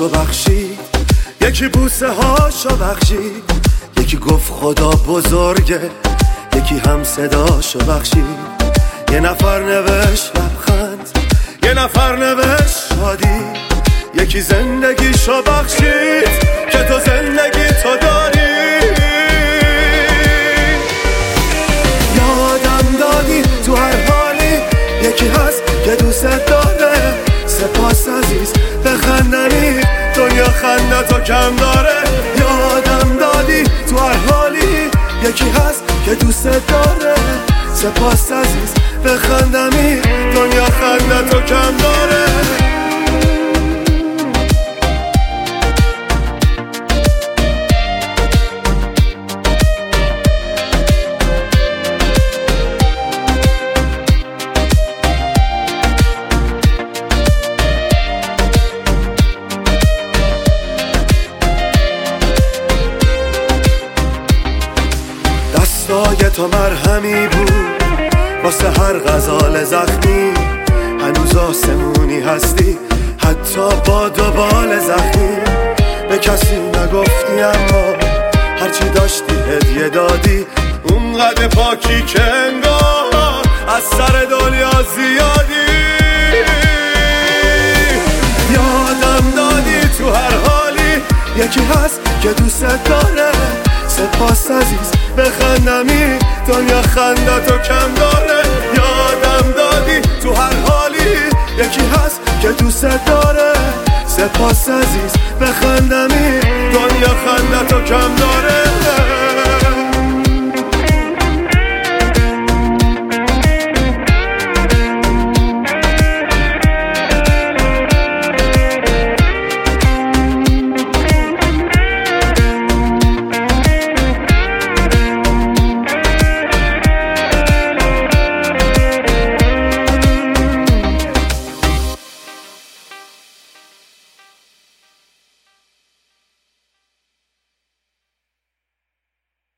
دلاشو بخشید، یکی بوسه هاشو بخشید، یکی گفت خدا بزرگه، یکی هم صداشو بخشید. یه نفر نوشت لبخند، یه نفر نوشت شادی، یکی زندگیشو بخشید که تو زندگی تو داری. یادم دادی تو هر حالی، یکی هست که دوست داره. سپاس عزیز بخندنی، دنیا خندتو کم داره. یادم دادی تو هر حالی، یکی هست که دوست داره. سپاس عزیز بخندنی، دنیا خندتو کم داره. دستای تو مرهمی بود واسه هر غزال زخمی، هنوز آسمونی هستی حتی با دو بال زخمی. به کسی نگفتی اما هرچی داشتی هدیه دادی، اونقدر پاکی که انگار از سر دنیا زیادی. یادم دادی تو هر حالی، یکی هست که دوست داره. سپاس عزیز بخندمی، دنیا خندتو کم داره. یادم دادی تو هر حالی، یکی هست که دوست داره. سپاس عزیز بخندمی، دنیا خندتو کم داره.